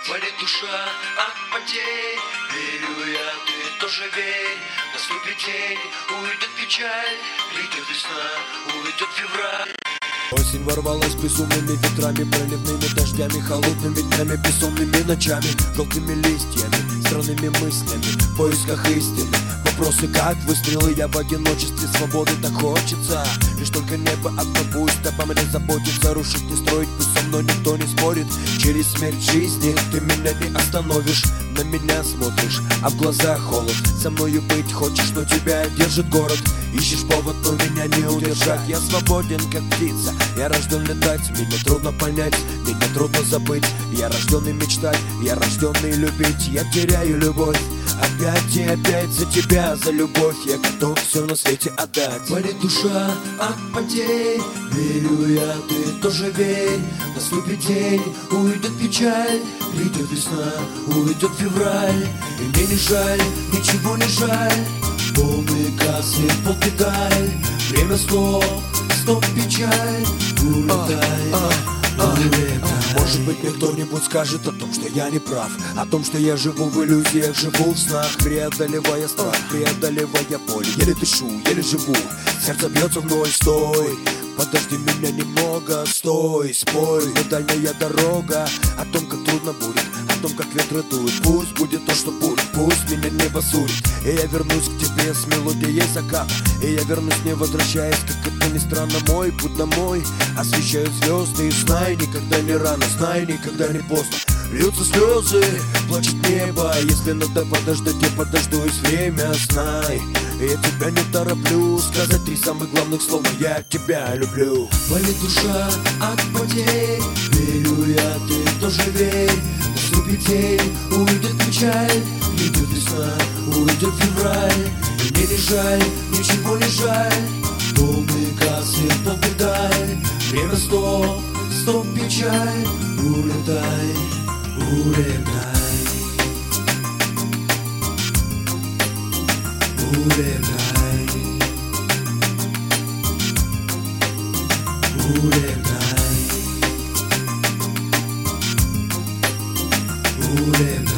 Болит душа от потерь, верю я, ты тоже верь. Наступит день, уйдет печаль, придет весна, уйдет февраль. Осень ворвалась безумными ветрами, проливными дождями, холодными днями, бессонными ночами, желтыми листьями, странными мыслями, в поисках истины. Вопросы как выстрелы, я в одиночестве, свободы так хочется. Лишь только небо одно пусть обо мне заботится. Рушить не строить, пусть со мной никто не спорит. Через смерть жизни ты меня не остановишь. На меня смотришь, а в глазах холод. Со мною быть хочешь, но тебя держит город. Ищешь повод, но меня не удержать. Я свободен, как птица, я рожден летать. Меня трудно понять, меня трудно забыть. Я рожденный мечтать, я рожденный любить. Я теряю любовь опять и опять за тебя, за любовь. Я готов все на свете отдать. Болит душа от потерь, верю я, ты тоже верь. Наступит день, уйдет печаль, придет весна, уйдет февраль. И мне не жаль, ничего не жаль. Полный газ и полпедаль. Время стоп, стоп печаль. Улетай, улетай. Может быть, мне кто-нибудь скажет о том, что я не прав, о том, что я живу в иллюзиях, живу в снах, преодолевая страх, преодолевая боль. Еле дышу, еле живу, сердце бьется вновь. Стой, подожди меня немного, стой, спой, но дальняя дорога. О том, как трудно будет, о том, как ветры дуют. Пусть будет то, что будет, пусть меня небо сурит. И я вернусь к тебе с мелодией заката. И я вернусь, не возвращаясь, как это ни странно. Мой путь домой освещают звезды. И знай, никогда не рано, знай, никогда не поздно. Льются слезы, плачет небо. Если надо подождать, я подождусь, время, знай. Я тебя не тороплю сказать 3 самых главных слова: я тебя люблю. Болит душа от потерь, верю я, ты тоже верь. Наступит день, уйдет печаль, придет весна, уйдет февраль. И мне не жаль, ничего не жаль. Полный газ и полпедаль. Время стоп, стоп печаль. Улетай, улетай, улетай, улетай, улетай.